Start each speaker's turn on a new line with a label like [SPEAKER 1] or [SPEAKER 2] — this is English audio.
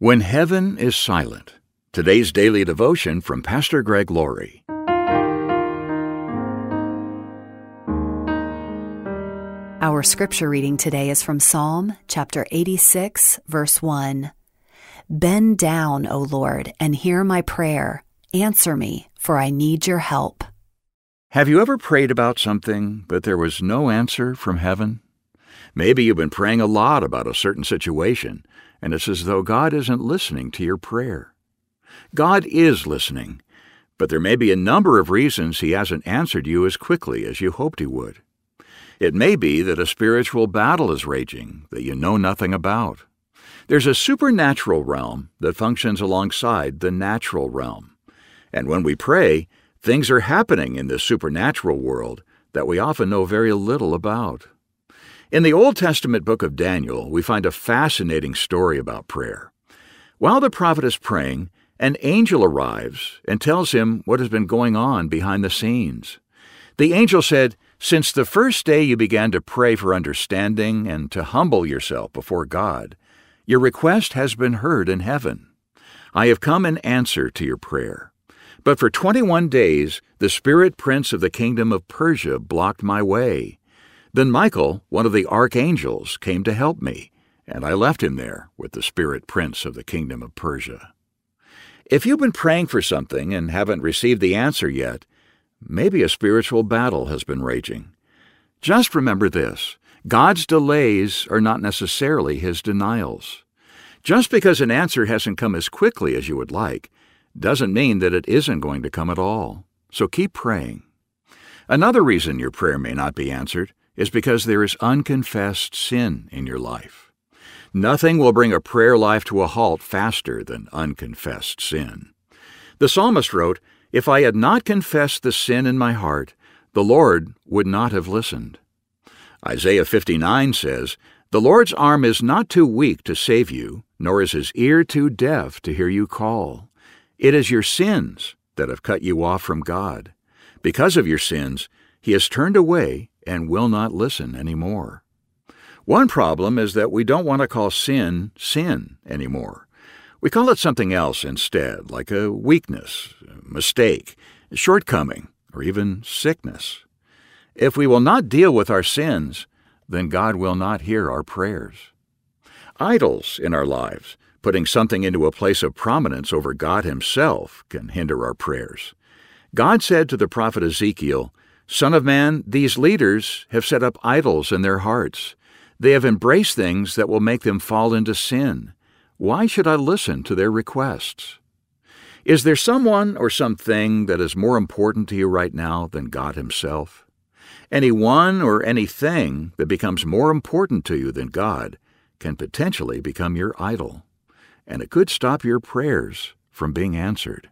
[SPEAKER 1] When Heaven is Silent. Today's daily devotion from Pastor Greg Laurie.
[SPEAKER 2] Our scripture reading today is from Psalm chapter 86, verse 1. Bend down, O Lord, and hear my prayer. Answer me, for I need your help.
[SPEAKER 1] Have you ever prayed about something, but there was no answer from heaven? Maybe you've been praying a lot about a certain situation, and it's as though God isn't listening to your prayer. God is listening, but there may be a number of reasons He hasn't answered you as quickly as you hoped He would. It may be that a spiritual battle is raging that you know nothing about. There's a supernatural realm that functions alongside the natural realm. And when we pray, things are happening in this supernatural world that we often know very little about. In the Old Testament book of Daniel, we find a fascinating story about prayer. While the prophet is praying, an angel arrives and tells him what has been going on behind the scenes. The angel said, "Since the first day you began to pray for understanding and to humble yourself before God, your request has been heard in heaven. I have come in answer to your prayer. But for 21 days, the spirit prince of the kingdom of Persia blocked my way. Then Michael, one of the archangels, came to help me, and I left him there with the spirit prince of the kingdom of Persia." If you've been praying for something and haven't received the answer yet, maybe a spiritual battle has been raging. Just remember this: God's delays are not necessarily His denials. Just because an answer hasn't come as quickly as you would like, doesn't mean that it isn't going to come at all. So keep praying. Another reason your prayer may not be answered is because there is unconfessed sin in your life. Nothing will bring a prayer life to a halt faster than unconfessed sin. The psalmist wrote, "If I had not confessed the sin in my heart, the Lord would not have listened." Isaiah 59 says, "The Lord's arm is not too weak to save you, nor is His ear too deaf to hear you call. It is your sins that have cut you off from God. Because of your sins, He has turned away and will not listen anymore." One problem is that we don't want to call sin anymore. We call it something else instead, like a weakness, a mistake, a shortcoming, or even sickness. If we will not deal with our sins, then God will not hear our prayers. Idols in our lives, putting something into a place of prominence over God Himself, can hinder our prayers. God said to the prophet Ezekiel, "Son of man, these leaders have set up idols in their hearts. They have embraced things that will make them fall into sin. Why should I listen to their requests?" Is there someone or something that is more important to you right now than God Himself? Anyone or anything that becomes more important to you than God can potentially become your idol, and it could stop your prayers from being answered.